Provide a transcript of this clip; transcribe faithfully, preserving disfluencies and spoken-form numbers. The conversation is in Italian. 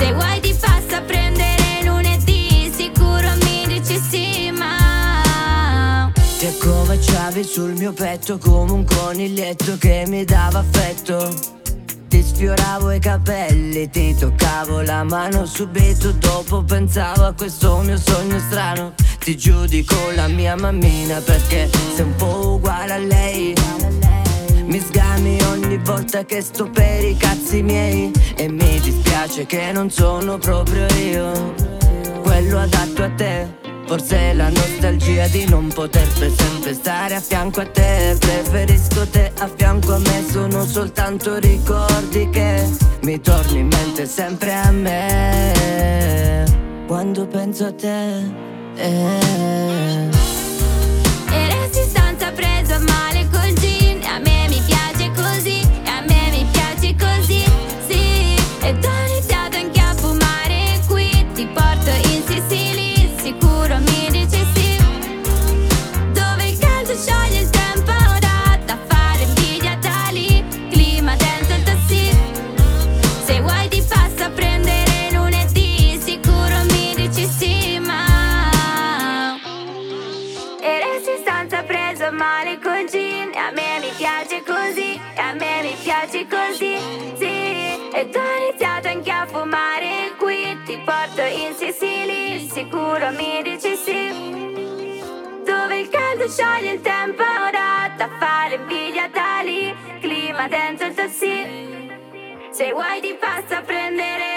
Se vuoi ti passo a prendere lunedì, sicuro mi dici sì, ma ti accovacciavi sul mio petto come un coniglietto che mi dava affetto. Ti sfioravo i capelli, ti toccavo la mano subito dopo pensavo a questo mio sogno strano. Ti giudico la mia mammina perché sei un po' uguale a lei. Mi sgami ogni volta che sto per i cazzi miei e mi dispiace che non sono proprio io quello adatto a te. Forse è la nostalgia di non poter per sempre stare a fianco a te. Preferisco te a fianco a me, sono soltanto ricordi che mi torni in mente sempre a me quando penso a te. eh. E resti stanza preso a male col gin. E a me mi piace così, e a me mi piace così, sì. E ho iniziato anche a fumare qui. Ti porto in Sicilia, sicuro mi dici sì. Dove il caldo scioglie il tempo ora, da fare invidia da lì. Clima dentro il taxi. Se vuoi ti passo a prendere lunedì, sicuro mi dici sì, ma e resti stanza preso male col gin. E a me mi piace così, e a me mi piace così, sì. E ho iniziato anche a fumare qui. Ti porto in Sicilia, sicuro mi dici sì. Dove il caldo scioglie il tempo ora, da fare invidia da lì. Clima dentro il taxi. Se vuoi ti passo a prendere